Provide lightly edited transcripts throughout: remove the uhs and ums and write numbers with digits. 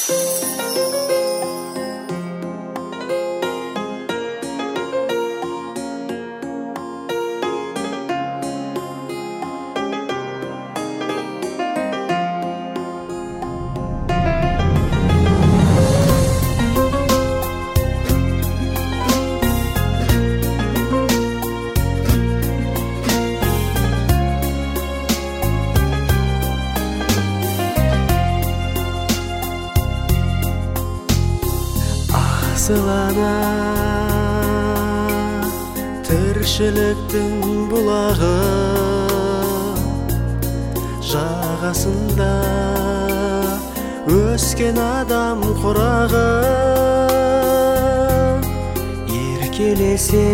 Сылана тіршіліктің бұлағы, жағасында өскен адам құрағы, еркелесе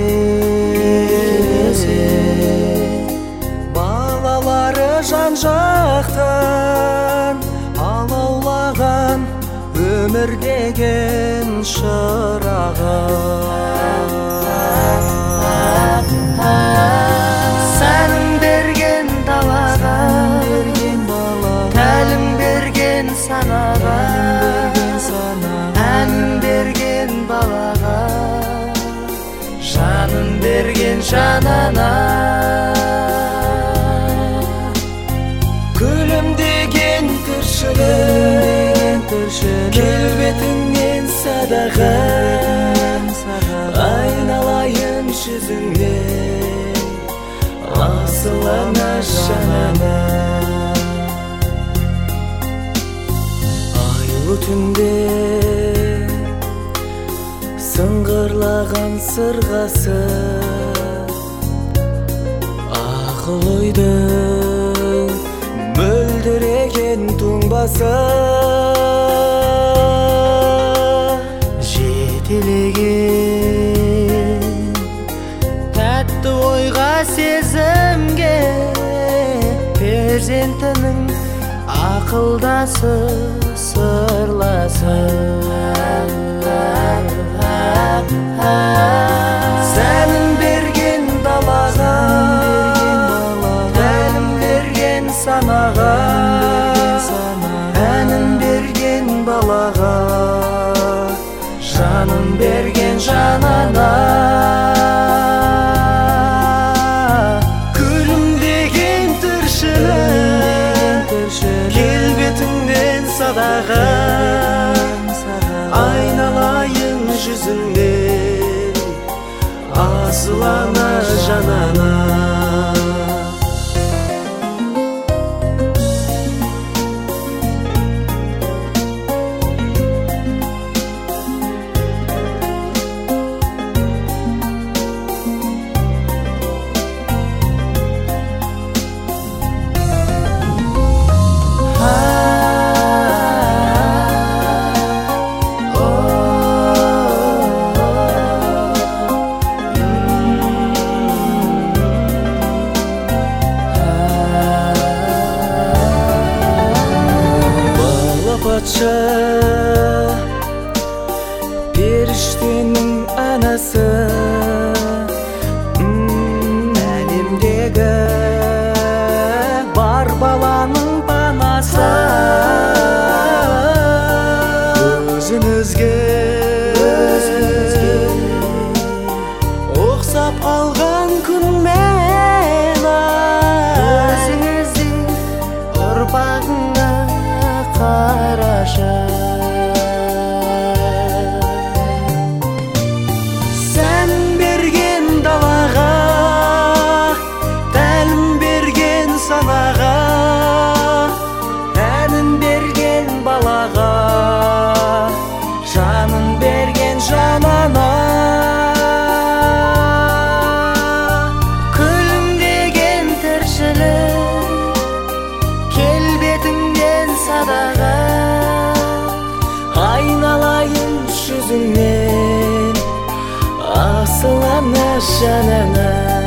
балалары жан-жақтан алаулаған өмір деген шырағы. Сәнің берген далаға, тәлім берген санаға, әнін берген балаға, жанын берген жанана. Күлімдеген тіршілік, келбетіңнен садаға, айналайын жүзіңнен, асылана жанана. Айлы түнде сыңғырлаған сырғасы, ақыл ойдың мөлдіреген туңбасы, жетелеген тәтті ойға сезімге, перзентінің ақылдасы сырласы. Сәнін берген далаға, тәлім берген санаға, әнін берген балаға, жанын берген жанана. Күлімдеген тіршілік, келбетіңнен садаға, айналайын жүзіңнен, асылана жанана. Патша періштенің анасы, әлемдегі бар баланың панасы. Өзіңізге ұқсап қалған күн мен, өзіңіздің ұрпағыңа қараша. Сәнін берген далаға, тәлім берген санаға, әнін берген балаға, жанын берген жанана. Күлімдеген тіршілік, келбетіңнен садаға, айналайын жүзіңнен, асылана жанана.